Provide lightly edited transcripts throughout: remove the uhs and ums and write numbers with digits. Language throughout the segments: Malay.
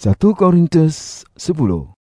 1 Korintus 10.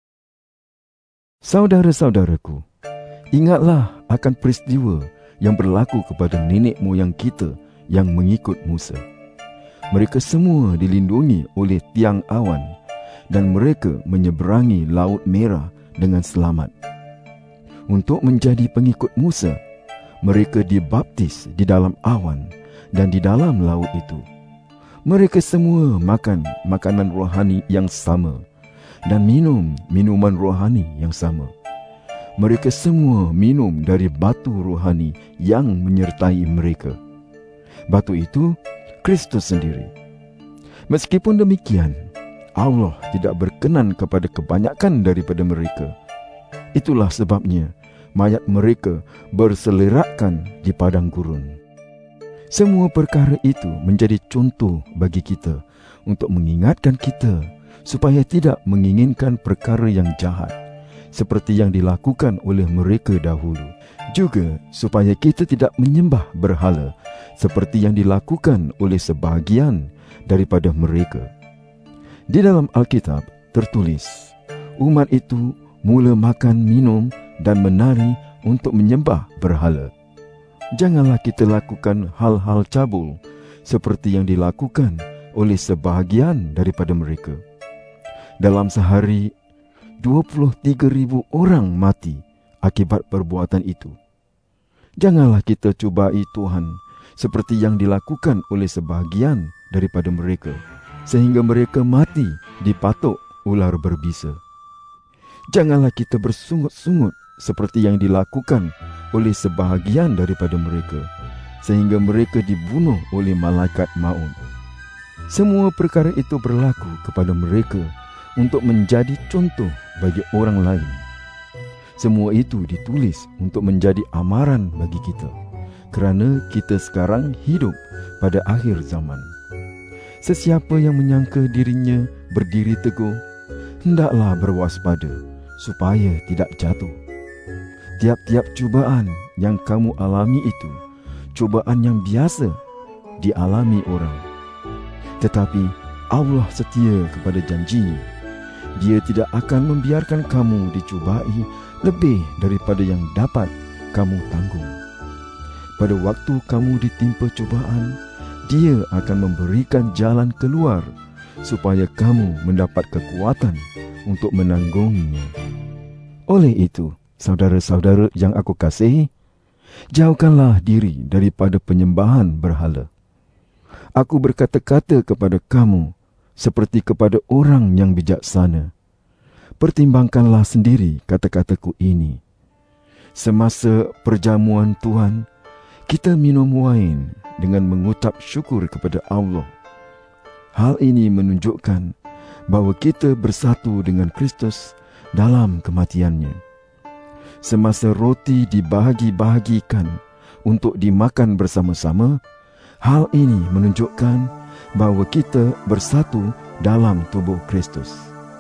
Saudara-saudaraku, ingatlah akan peristiwa yang berlaku kepada nenek moyang kita yang mengikut Musa. Mereka semua dilindungi oleh tiang awan dan mereka menyeberangi Laut Merah dengan selamat. Untuk menjadi pengikut Musa, mereka dibaptis di dalam awan dan di dalam laut itu. Mereka semua makan makanan rohani yang sama dan minum minuman rohani yang sama. Mereka semua minum dari batu rohani yang menyertai mereka. Batu itu Kristus sendiri. Meskipun demikian, Allah tidak berkenan kepada kebanyakan daripada mereka. Itulah sebabnya mayat mereka berselerakkan di padang gurun. Semua perkara itu menjadi contoh bagi kita untuk mengingatkan kita supaya tidak menginginkan perkara yang jahat seperti yang dilakukan oleh mereka dahulu. Juga supaya kita tidak menyembah berhala seperti yang dilakukan oleh sebahagian daripada mereka. Di dalam Alkitab tertulis, umat itu mula makan, minum dan menari untuk menyembah berhala. Janganlah kita lakukan hal-hal cabul seperti yang dilakukan oleh sebahagian daripada mereka. Dalam sehari, 23,000 orang mati akibat perbuatan itu. Janganlah kita cubai Tuhan seperti yang dilakukan oleh sebahagian daripada mereka, sehingga mereka mati dipatuk ular berbisa. Janganlah kita bersungut-sungut seperti yang dilakukan oleh sebahagian daripada mereka, sehingga mereka dibunuh oleh malaikat maut. Semua perkara itu berlaku kepada mereka untuk menjadi contoh bagi orang lain. Semua itu ditulis untuk menjadi amaran bagi kita, kerana kita sekarang hidup pada akhir zaman. Sesiapa yang menyangka dirinya berdiri teguh, hendaklah berwaspada supaya tidak jatuh. Tiap-tiap cubaan yang kamu alami itu cubaan yang biasa dialami orang. Tetapi Allah setia kepada janjinya. Dia tidak akan membiarkan kamu dicubai lebih daripada yang dapat kamu tanggung. Pada waktu kamu ditimpa cubaan, Dia akan memberikan jalan keluar supaya kamu mendapat kekuatan untuk menanggunginya. Oleh itu, saudara-saudara yang aku kasihi, jauhkanlah diri daripada penyembahan berhala. Aku berkata-kata kepada kamu seperti kepada orang yang bijaksana. Pertimbangkanlah sendiri kata-kataku ini. Semasa perjamuan Tuhan, kita minum wain dengan mengucap syukur kepada Allah. Hal ini menunjukkan bahawa kita bersatu dengan Kristus dalam kematiannya. Semasa roti dibahagi-bahagikan untuk dimakan bersama-sama, hal ini menunjukkan bahawa kita bersatu dalam tubuh Kristus.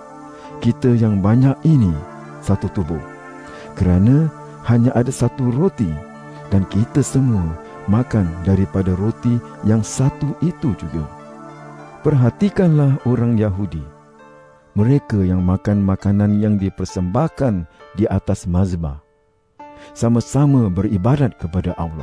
Kita yang banyak ini satu tubuh, kerana hanya ada satu roti dan kita semua makan daripada roti yang satu itu juga. Perhatikanlah orang Yahudi. Mereka yang makan makanan yang dipersembahkan di atas mazbah, sama-sama beribadat kepada Allah.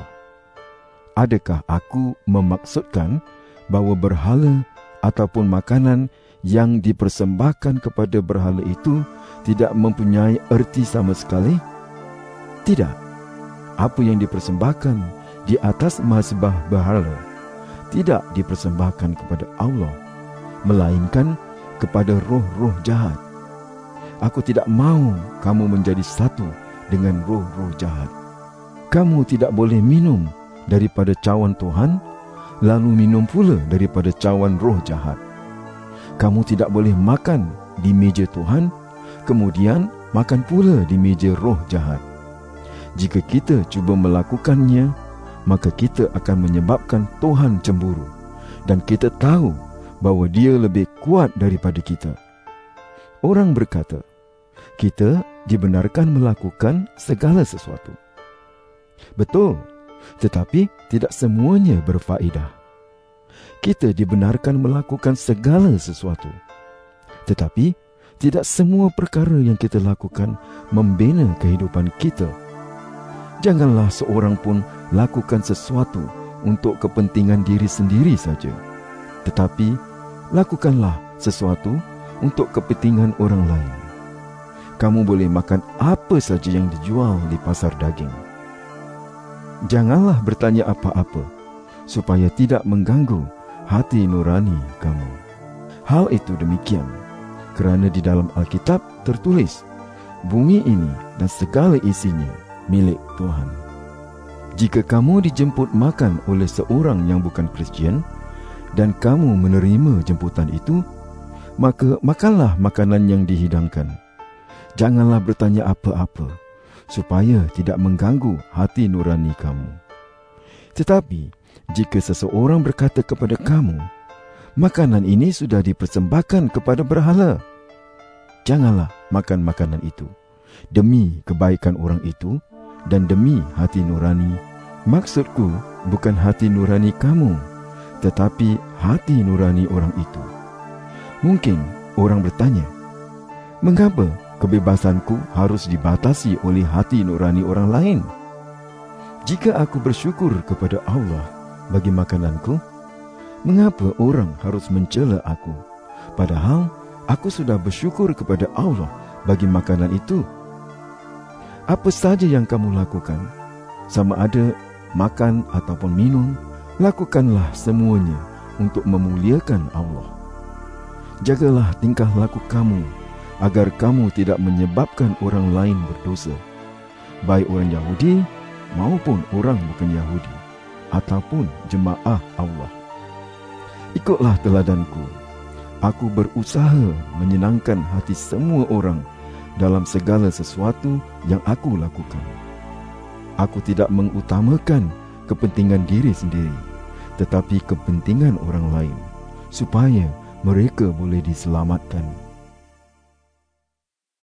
Adakah aku memaksudkan bahawa berhala ataupun makanan yang dipersembahkan kepada berhala itu tidak mempunyai erti sama sekali? Tidak. Apa yang dipersembahkan di atas mazbah berhala tidak dipersembahkan kepada Allah, melainkan kepada roh-roh jahat. Aku tidak mahu kamu menjadi satu dengan roh-roh jahat. Kamu tidak boleh minum daripada cawan Tuhan, lalu minum pula daripada cawan roh jahat. Kamu tidak boleh makan di meja Tuhan, kemudian makan pula di meja roh jahat. Jika kita cuba melakukannya, maka kita akan menyebabkan Tuhan cemburu, dan kita tahu bahawa Dia lebih kuat daripada kita. Orang berkata, kita dibenarkan melakukan segala sesuatu. Betul, tetapi tidak semuanya berfaedah. Kita dibenarkan melakukan segala sesuatu, Tetapi tidak semua perkara yang kita lakukan membina kehidupan kita. Janganlah seorang pun lakukan sesuatu untuk kepentingan diri sendiri saja, tetapi lakukanlah sesuatu untuk kepentingan orang lain. Kamu boleh makan apa saja yang dijual di pasar daging. Janganlah bertanya apa-apa, supaya tidak mengganggu hati nurani kamu. Hal itu demikian, kerana di dalam Alkitab tertulis, bumi ini dan segala isinya milik Tuhan. Jika kamu dijemput makan oleh seorang yang bukan Kristian, dan kamu menerima jemputan itu, maka makanlah makanan yang dihidangkan. Janganlah bertanya apa-apa, supaya tidak mengganggu hati nurani kamu. Tetapi, jika seseorang berkata kepada kamu, makanan ini sudah dipersembahkan kepada berhala, janganlah makan makanan itu, demi kebaikan orang itu dan demi hati nurani. Maksudku bukan hati nurani kamu, tetapi hati nurani orang itu. Mungkin orang bertanya, mengapa kebebasanku harus dibatasi oleh hati nurani orang lain? Jika aku bersyukur kepada Allah bagi makananku, mengapa orang harus mencela aku, padahal aku sudah bersyukur kepada Allah bagi makanan itu? Apa saja yang kamu lakukan, sama ada makan ataupun minum, lakukanlah semuanya untuk memuliakan Allah. Jagalah tingkah laku kamu, agar kamu tidak menyebabkan orang lain berdosa, baik orang Yahudi maupun orang bukan Yahudi, ataupun jemaah Allah. Ikutlah teladanku. Aku berusaha menyenangkan hati semua orang dalam segala sesuatu yang aku lakukan. Aku tidak mengutamakan kepentingan diri sendiri, tetapi kepentingan orang lain, supaya mereka boleh diselamatkan.